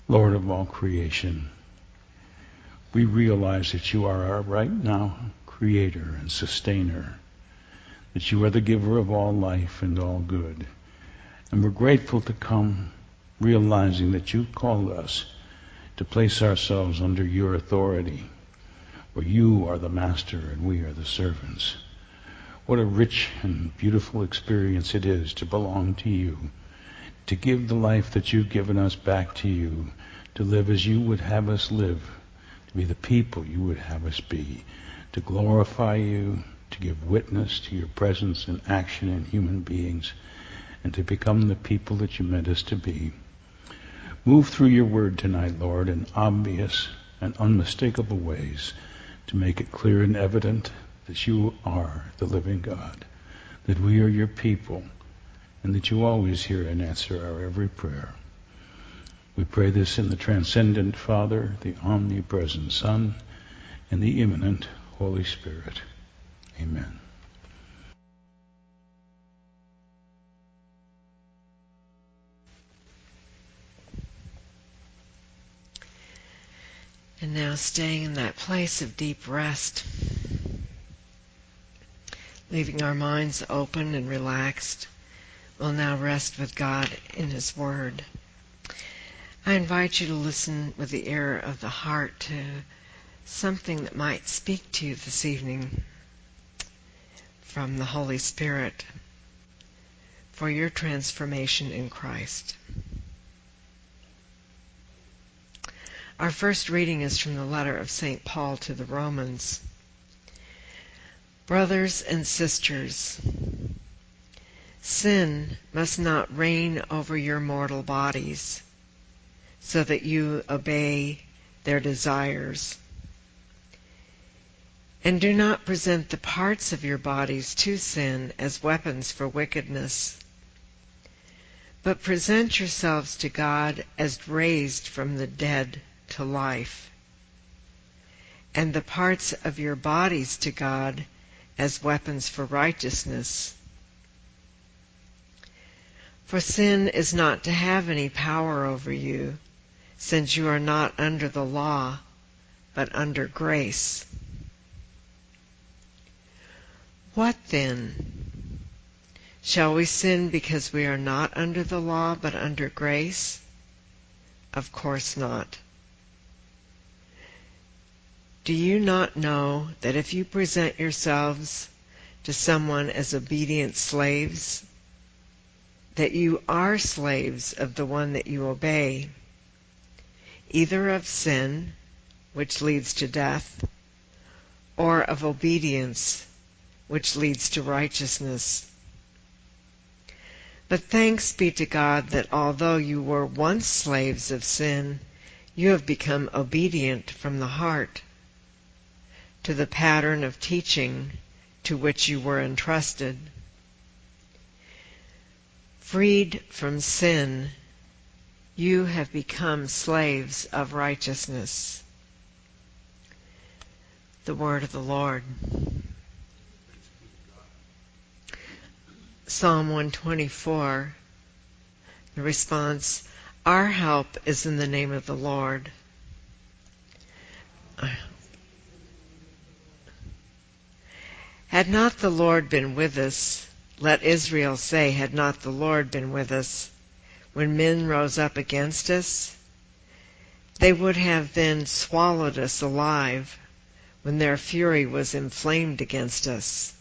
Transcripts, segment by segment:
Lord of all creation, we realize that you are our right now creator and sustainer, that you are the giver of all life and all good. And we're grateful to come realizing that you called us to place ourselves under your authority, where you are the master and we are the servants. What a rich and beautiful experience it is to belong to you, to give the life that you've given us back to you, to live as you would have us live, to be the people you would have us be, to glorify you, to give witness to your presence and action in human beings, and to become the people that you meant us to be. Move through your word tonight, Lord, in obvious and unmistakable ways to make it clear and evident that you are the living God, that we are your people, and that you always hear and answer our every prayer. We pray this in the transcendent Father, the omnipresent Son, and the immanent Holy Spirit. Amen. And now staying in that place of deep rest, leaving our minds open and relaxed, we'll now rest with God in His Word. I invite you to listen with the ear of the heart to something that might speak to you this evening from the Holy Spirit for your transformation in Christ. Our first reading is from the letter of St. Paul to the Romans. Brothers and sisters, sin must not reign over your mortal bodies, so that you obey their desires. And do not present the parts of your bodies to sin as weapons for wickedness, but present yourselves to God as raised from the dead to life, and the parts of your bodies to God as weapons for righteousness. For sin is not to have any power over you, since you are not under the law, but under grace. What then? Shall we sin because we are not under the law, but under grace? Of course not. Do you not know that if you present yourselves to someone as obedient slaves, that you are slaves of the one that you obey, either of sin, which leads to death, or of obedience, which leads to righteousness? But thanks be to God that although you were once slaves of sin, you have become obedient from the heart to the pattern of teaching to which you were entrusted. Freed from sin, you have become slaves of righteousness. The word of the Lord. Psalm 124, the response, our help is in the name of the Lord. Had not the Lord been with us, let Israel say, had not the Lord been with us, when men rose up against us, they would have then swallowed us alive when their fury was inflamed against us.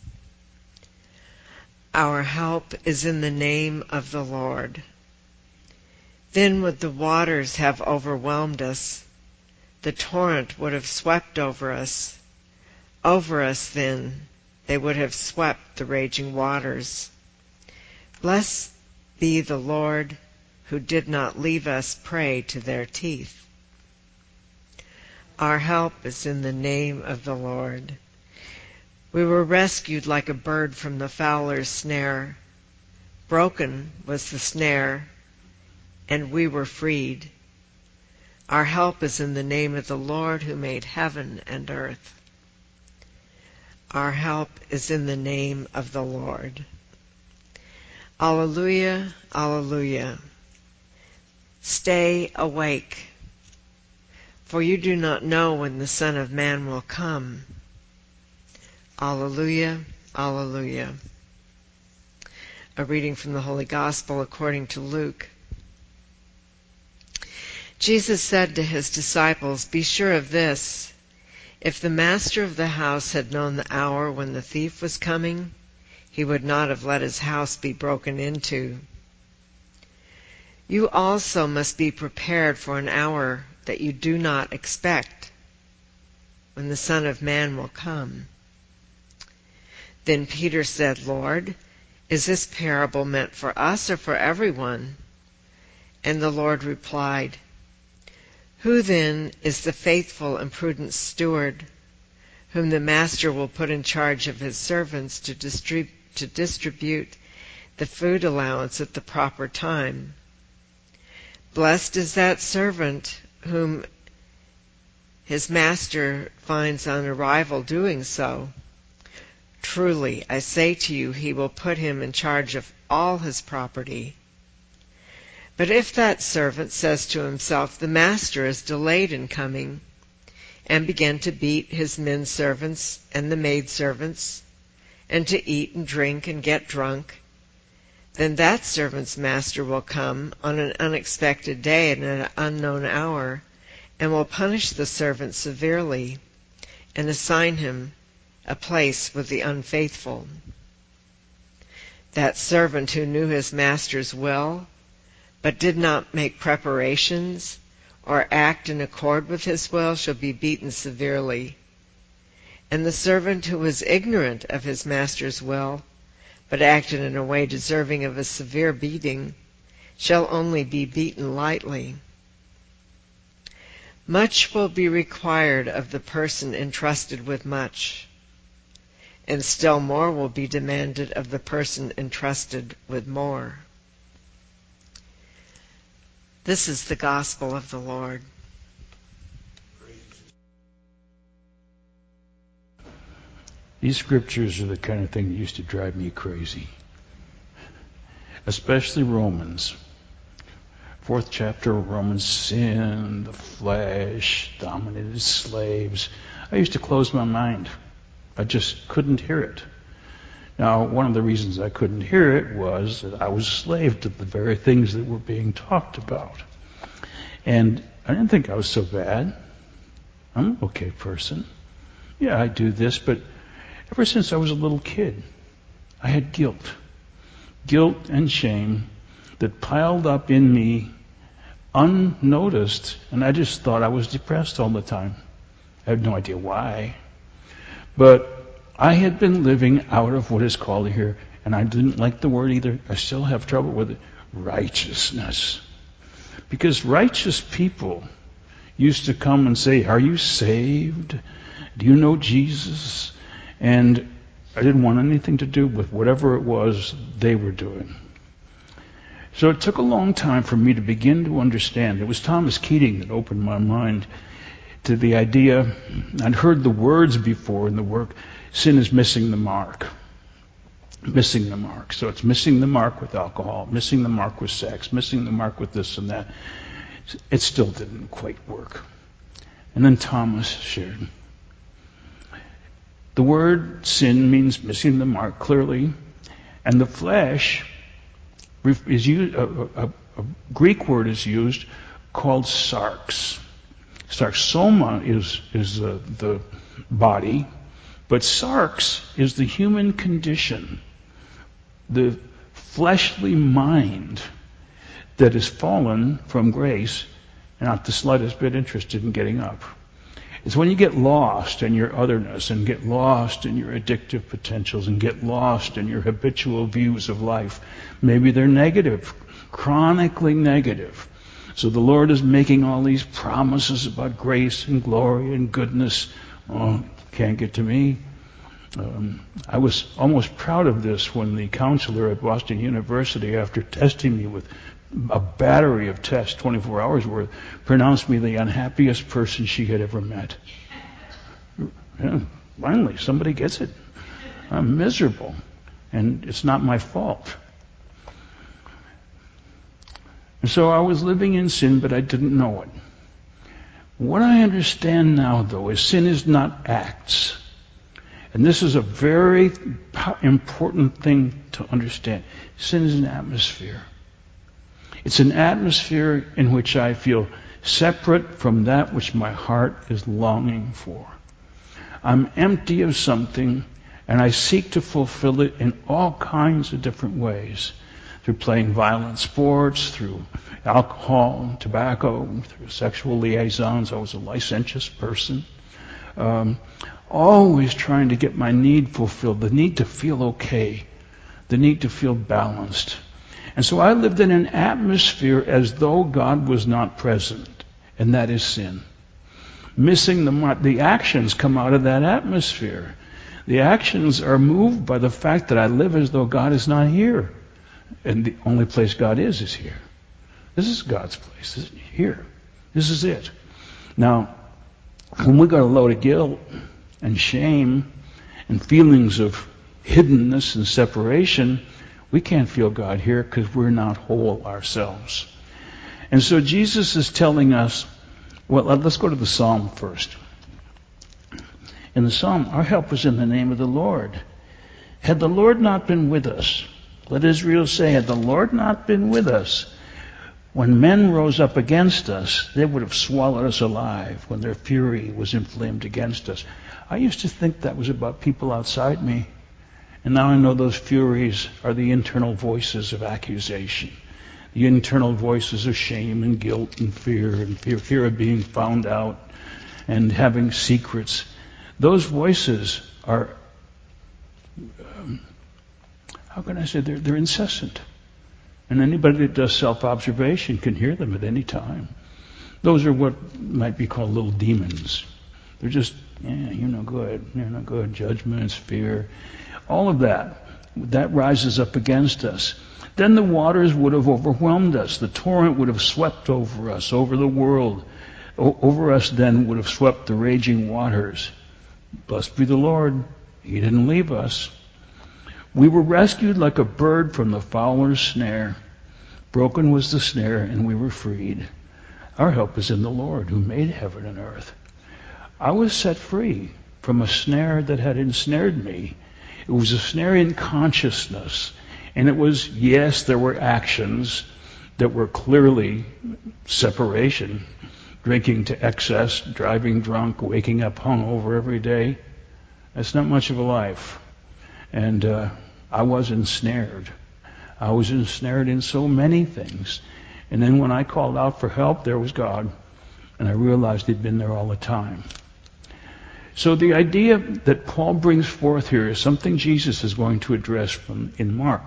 Our help is in the name of the Lord. Then would the waters have overwhelmed us, the torrent would have swept over us. Over us then they would have swept the raging waters. Blessed be the Lord, who did not leave us prey to their teeth. Our help is in the name of the Lord. We were rescued like a bird from the fowler's snare. Broken was the snare, and we were freed. Our help is in the name of the Lord, who made heaven and earth. Our help is in the name of the Lord. Alleluia, alleluia. Stay awake. for you do not know when the Son of Man will come. Alleluia, alleluia. A reading from the Holy Gospel according to Luke. Jesus said to his disciples, "Be sure of this, if the master of the house had known the hour when the thief was coming, he would not have let his house be broken into. You also must be prepared for an hour that you do not expect, when the Son of Man will come." Then Peter said, "Lord, is this parable meant for us or for everyone?" And the Lord replied, "Who then is the faithful and prudent steward, whom the master will put in charge of his servants to distribute the food allowance at the proper time? Blessed is that servant whom his master finds on arrival doing so. Truly, I say to you, he will put him in charge of all his property. But if that servant says to himself, 'The master is delayed in coming,' and begin to beat his men servants and the maidservants, and to eat and drink and get drunk, then that servant's master will come on an unexpected day and at an unknown hour, and will punish the servant severely, and assign him a place with the unfaithful. That servant who knew his master's will, but did not make preparations or act in accord with his will, shall be beaten severely. And the servant who was ignorant of his master's will, but acted in a way deserving of a severe beating, shall only be beaten lightly. Much will be required of the person entrusted with much, and still more will be demanded of the person entrusted with more." This is the gospel of the Lord. These scriptures are the kind of thing that used to drive me crazy. Especially Romans. 4th chapter of Romans, sin, the flesh, dominated slaves. I used to close my mind. I just couldn't hear it. Now, one of the reasons I couldn't hear it was that I was a slave to the very things that were being talked about. And I didn't think I was so bad. I'm an okay person. Yeah, I do this, but ever since I was a little kid, I had guilt. Guilt and shame that piled up in me unnoticed, and I just thought I was depressed all the time. I had no idea why. But I had been living out of what is called here, and I didn't like the word either. I still have trouble with it. Righteousness. Because righteous people used to come and say, "Are you saved? Do you know Jesus?" And I didn't want anything to do with whatever it was they were doing. So it took a long time for me to begin to understand. It was Thomas Keating that opened my mind to the idea. I'd heard the words before in the work, sin is missing the mark. Missing the mark. So it's missing the mark with alcohol, missing the mark with sex, missing the mark with this and that. It still didn't quite work. And then Thomas shared. The word sin means missing the mark clearly, and the flesh is used, a Greek word is used called sarx. Sarxoma is the body, but sarx is the human condition, the fleshly mind that has fallen from grace and not the slightest bit interested in getting up. It's when you get lost in your otherness and get lost in your addictive potentials and get lost in your habitual views of life. Maybe they're negative, chronically negative. So the Lord is making all these promises about grace and glory and goodness. Oh, can't get to me. I was almost proud of this when the counselor at Boston University, after testing me with a battery of tests, 24 hours worth, pronounced me the unhappiest person she had ever met. Yeah, finally, somebody gets it. I'm miserable, and it's not my fault. And so I was living in sin, but I didn't know it. What I understand now, though, is sin is not acts. And this is a very important thing to understand. Sin is an atmosphere. It's an atmosphere in which I feel separate from that which my heart is longing for. I'm empty of something, and I seek to fulfill it in all kinds of different ways. Through playing violent sports, through alcohol, tobacco, through sexual liaisons. I was a licentious person. Always trying to get my need fulfilled, the need to feel okay, the need to feel balanced. And so I lived in an atmosphere as though God was not present, and that is sin. Missing the actions come out of that atmosphere. The actions are moved by the fact that I live as though God is not here. And the only place God is here. This is God's place. This is here. This is it. Now, when we got a load of guilt and shame and feelings of hiddenness and separation, we can't feel God here because we're not whole ourselves. And so Jesus is telling us, well, let's go to the Psalm first. In the Psalm, our help is in the name of the Lord. Had the Lord not been with us, let Israel say, had the Lord not been with us, when men rose up against us, they would have swallowed us alive when their fury was inflamed against us. I used to think that was about people outside me. And now I know those furies are the internal voices of accusation, the internal voices of shame and guilt and fear of being found out and having secrets. Those voices are, how can I say, they're incessant. And anybody that does self-observation can hear them at any time. Those are what might be called little demons. They're just, you're no good, judgments, fear, all of that rises up against us. Then the waters would have overwhelmed us. The torrent would have swept over us, over the world. Over us then would have swept the raging waters. Blessed be the Lord. He didn't leave us. We were rescued like a bird from the fowler's snare. Broken was the snare, and we were freed. Our help is in the Lord, who made heaven and earth. I was set free from a snare that had ensnared me. It was a snare in consciousness. And it was, yes, there were actions that were clearly separation. Drinking to excess, driving drunk, waking up hungover every day. That's not much of a life. And I was ensnared. I was ensnared in so many things. And then when I called out for help, there was God. And I realized He'd been there all the time. So the idea that Paul brings forth here is something Jesus is going to address in Mark.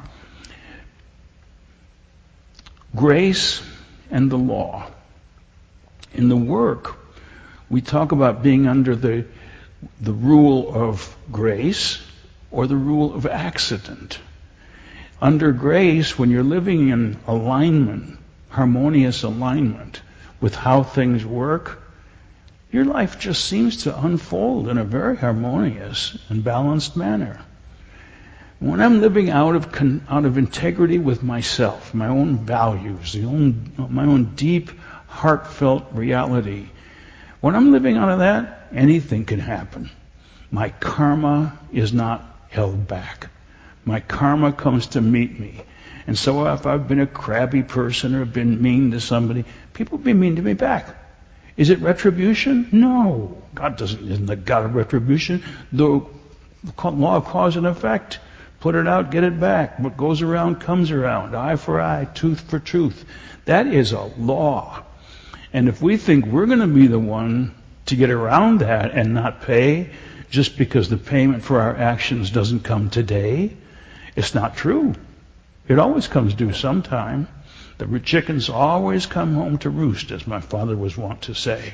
Grace and the law. In the work, we talk about being under the rule of grace or the rule of accident. Under grace, when you're living in alignment, harmonious alignment with how things work, your life just seems to unfold in a very harmonious and balanced manner. When I'm living out of integrity with myself, my own values, my own deep, heartfelt reality, when I'm living out of that, anything can happen. My karma is not held back. My karma comes to meet me. And so if I've been a crabby person or been mean to somebody, people be mean to me back. Is it retribution? No. God isn't the God of retribution. The law of cause and effect. Put it out, get it back. What goes around comes around. Eye for eye, tooth for tooth. That is a law. And if we think we're going to be the one to get around that and not pay just because the payment for our actions doesn't come today, it's not true. It always comes due sometime. The chickens always come home to roost, as my father was wont to say.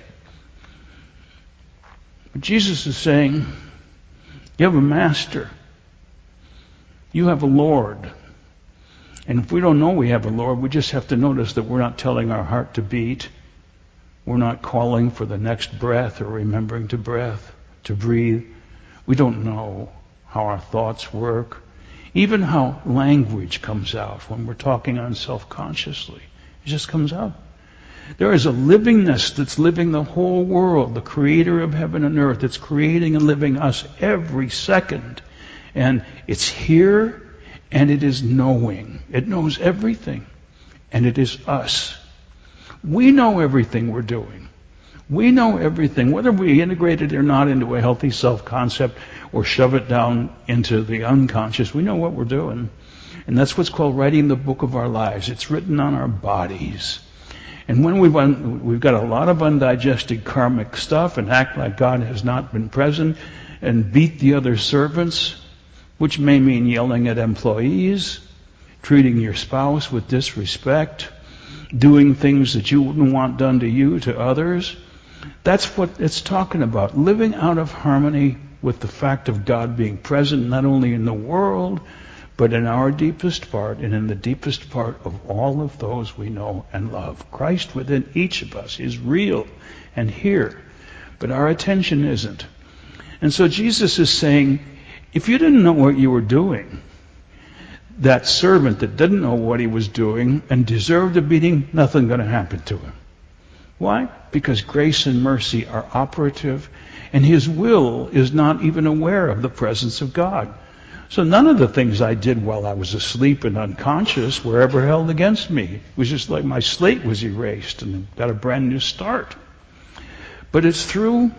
But Jesus is saying, you have a master. You have a Lord. And if we don't know we have a Lord, we just have to notice that we're not telling our heart to beat. We're not calling for the next breath or remembering to breathe. We don't know how our thoughts work. Even how language comes out when we're talking unselfconsciously. It just comes out. There is a livingness that's living the whole world, the creator of heaven and earth, that's creating and living us every second. And it's here, and it is knowing. It knows everything, and it is us. We know everything we're doing. We know everything, whether we integrate it or not into a healthy self-concept or shove it down into the unconscious. We know what we're doing. And that's what's called writing the book of our lives. It's written on our bodies. And when we've got a lot of undigested karmic stuff and act like God has not been present and beat the other servants, which may mean yelling at employees, treating your spouse with disrespect, doing things that you wouldn't want done to you to others. That's what it's talking about. Living out of harmony with the fact of God being present not only in the world, but in our deepest part and in the deepest part of all of those we know and love. Christ within each of us is real and here, but our attention isn't. And so Jesus is saying, if you didn't know what you were doing, that servant that didn't know what he was doing and deserved a beating, nothing going to happen to him. Why? Because grace and mercy are operative, and his will is not even aware of the presence of God. So none of the things I did while I was asleep and unconscious were ever held against me. It was just like my slate was erased and got a brand new start. But it's through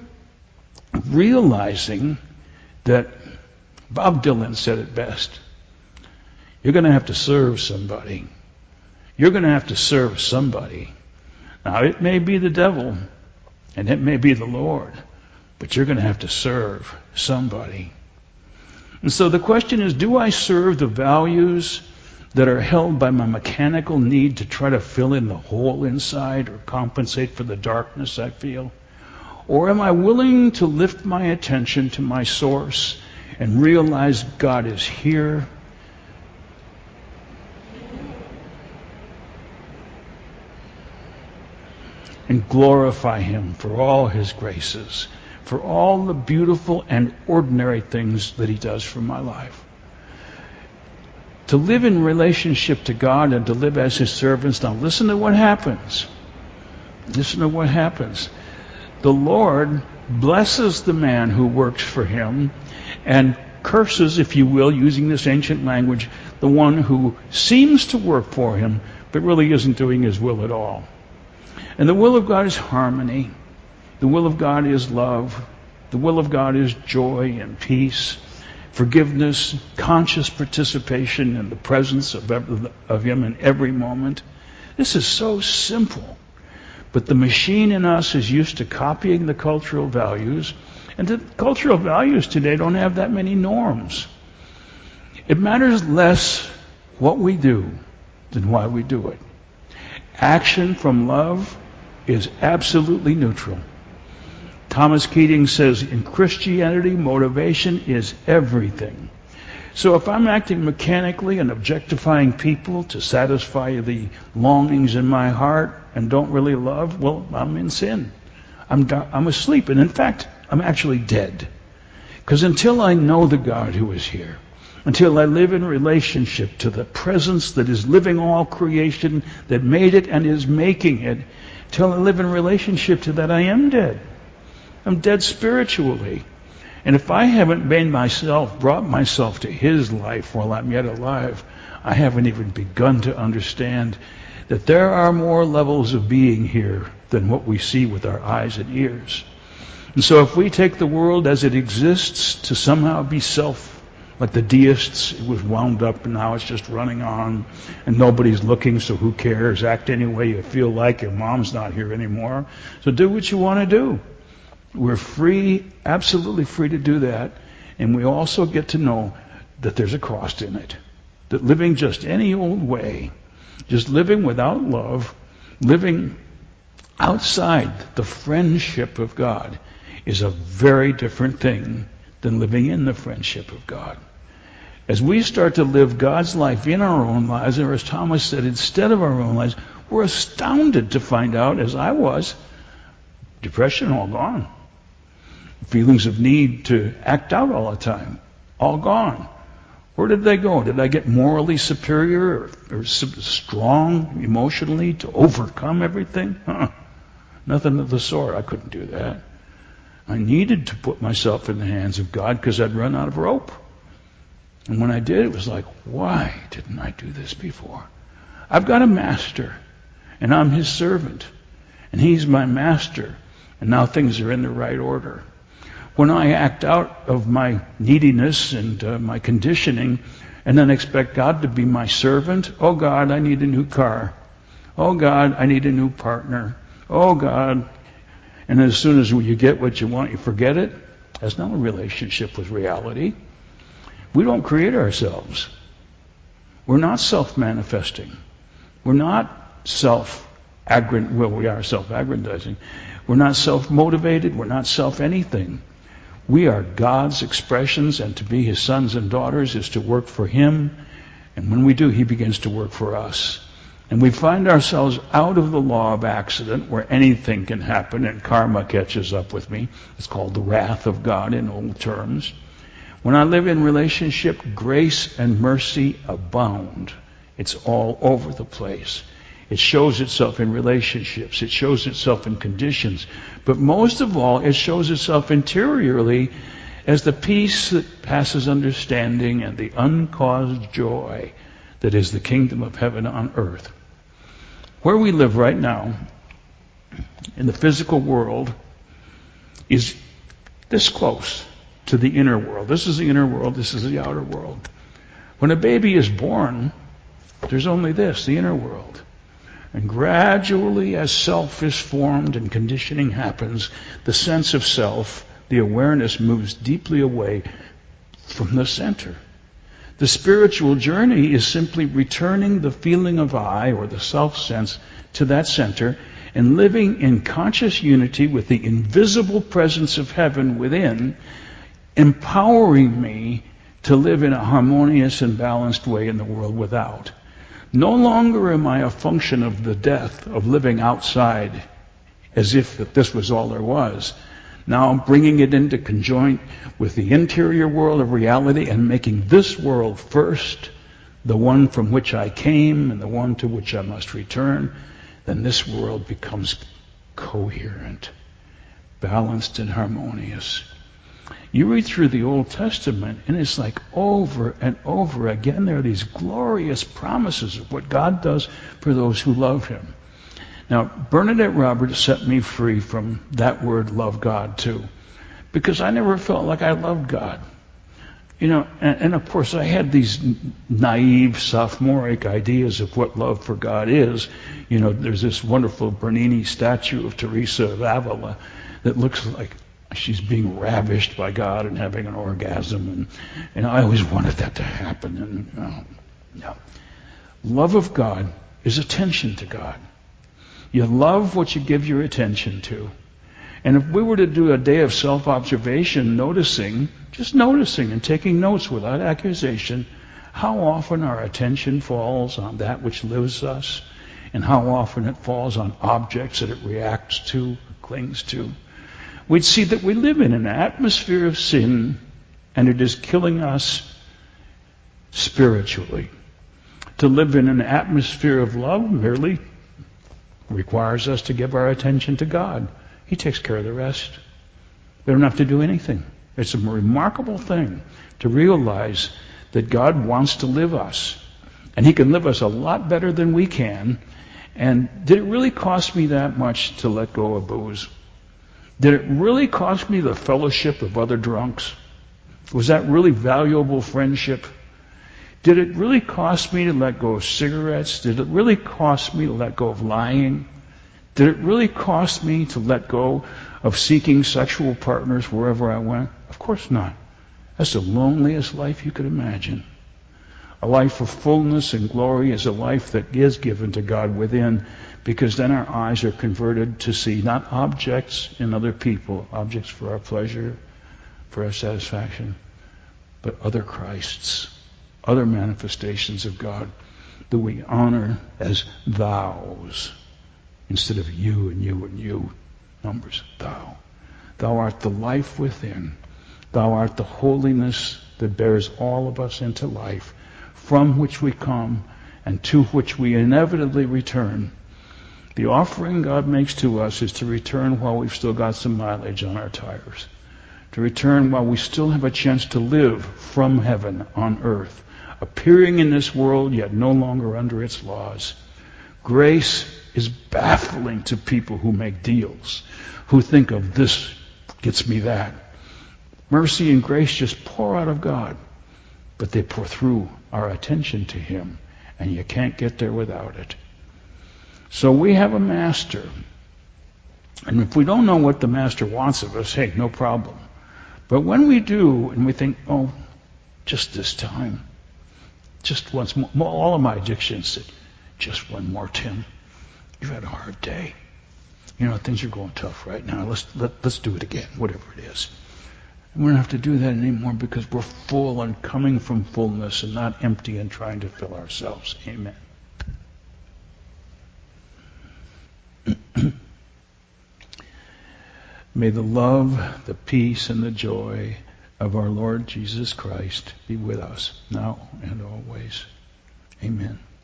realizing that Bob Dylan said it best. You're going to have to serve somebody. You're going to have to serve somebody. Now, it may be the devil, and it may be the Lord, but you're going to have to serve somebody. And so the question is, do I serve the values that are held by my mechanical need to try to fill in the hole inside or compensate for the darkness I feel? Or am I willing to lift my attention to my source and realize God is here? And glorify Him for all His graces, for all the beautiful and ordinary things that He does for my life. To live in relationship to God and to live as His servants. Now listen to what happens. Listen to what happens. The Lord blesses the man who works for Him and curses, if you will, using this ancient language, the one who seems to work for Him but really isn't doing His will at all. And the will of God is harmony. The will of God is love. The will of God is joy and peace, forgiveness, conscious participation in the presence of Him in every moment. This is so simple. But the machine in us is used to copying the cultural values, and the cultural values today don't have that many norms. It matters less what we do than why we do it. Action from love is absolutely neutral. Thomas Keating says, in Christianity, motivation is everything. So if I'm acting mechanically and objectifying people to satisfy the longings in my heart and don't really love, well, I'm in sin. I'm asleep. And in fact, I'm actually dead. Because until I know the God who is here, until I live in relationship to the presence that is living all creation, that made it and is making it, till I live in relationship to that, I am dead. I'm dead spiritually. And if I haven't brought myself to His life while I'm yet alive, I haven't even begun to understand that there are more levels of being here than what we see with our eyes and ears. And so if we take the world as it exists to somehow be self, like the deists, it was wound up and now it's just running on and nobody's looking, so who cares? Act any way you feel like. Your mom's not here anymore. So do what you want to do. We're free, absolutely free to do that. And we also get to know that there's a cost in it. That living just any old way, just living without love, living outside the friendship of God is a very different thing than living in the friendship of God. As we start to live God's life in our own lives, or as Thomas said, instead of our own lives, we're astounded to find out, as I was, depression all gone. Feelings of need to act out all the time, all gone. Where did they go? Did I get morally superior or strong emotionally to overcome everything? Nothing of the sort. I couldn't do that. I needed to put myself in the hands of God because I'd run out of rope. And when I did, it was like, why didn't I do this before? I've got a master, and I'm his servant, and he's my master, and now things are in the right order. When I act out of my neediness and my conditioning, and then expect God to be my servant, oh God, I need a new car. Oh God, I need a new partner. Oh God. And as soon as you get what you want, you forget it. That's not a relationship with reality. We don't create ourselves. We're not self-manifesting. We're not we are self-aggrandizing. We're not self-motivated. We're not self-anything. We are God's expressions, and to be his sons and daughters is to work for him. And when we do, he begins to work for us. And we find ourselves out of the law of accident where anything can happen and karma catches up with me. It's called the wrath of God in old terms. When I live in relationship, grace and mercy abound. It's all over the place. It shows itself in relationships. It shows itself in conditions. But most of all, it shows itself interiorly as the peace that passes understanding and the uncaused joy that is the kingdom of heaven on earth. Where we live right now, in the physical world, is this close to the inner world. This is the inner world. This is the outer world. When a baby is born, there's only this, the inner world. And gradually, as self is formed and conditioning happens, the sense of self, the awareness, moves deeply away from the center. The spiritual journey is simply returning the feeling of I, or the self-sense, to that center and living in conscious unity with the invisible presence of heaven within, empowering me to live in a harmonious and balanced way in the world without. No longer am I a function of the death of living outside as if that this was all there was. Now I'm bringing it into conjoint with the interior world of reality and making this world first, the one from which I came and the one to which I must return. Then this world becomes coherent, balanced and harmonious. You read through the Old Testament, and it's like over and over again there are these glorious promises of what God does for those who love him. Now, Bernadette Roberts set me free from that word, love God, too, because I never felt like I loved God. And of course I had these naive, sophomoric ideas of what love for God is. There's this wonderful Bernini statue of Teresa of Avila that looks like she's being ravished by God and having an orgasm. And I always wanted that to happen. No. Love of God is attention to God. You love what you give your attention to. And if we were to do a day of self-observation, just noticing and taking notes without accusation, how often our attention falls on that which lives us, and how often it falls on objects that it reacts to, clings to, we'd see that we live in an atmosphere of sin, and it is killing us spiritually. To live in an atmosphere of love merely requires us to give our attention to God. He takes care of the rest. We don't have to do anything. It's a remarkable thing to realize that God wants to live us. And he can live us a lot better than we can. And did it really cost me that much to let go of booze? Did it really cost me the fellowship of other drunks? Was that really valuable friendship? Did it really cost me to let go of cigarettes? Did it really cost me to let go of lying? Did it really cost me to let go of seeking sexual partners wherever I went? Of course not. That's the loneliest life you could imagine. A life of fullness and glory is a life that is given to God within, because then our eyes are converted to see not objects in other people, objects for our pleasure, for our satisfaction, but other Christs, other manifestations of God that we honor as thous instead of you and you and you. Numbers, thou. Thou art the life within. Thou art the holiness that bears all of us into life, from which we come and to which we inevitably return. The offering God makes to us is to return while we've still got some mileage on our tires, to return while we still have a chance to live from heaven on earth, appearing in this world yet no longer under its laws. Grace is baffling to people who make deals, who think of this gets me that. Mercy and grace just pour out of God, but they pour through our attention to Him, and you can't get there without it. So we have a master, and if we don't know what the master wants of us, hey, no problem. But when we do, and we think, oh, just this time, just once more, all of my addictions say, just one more, Tim. You've had a hard day. You know, things are going tough right now. Let's do it again, whatever it is. And we don't have to do that anymore because we're full and coming from fullness and not empty and trying to fill ourselves. Amen. May the love, the peace, and the joy of our Lord Jesus Christ be with us now and always. Amen.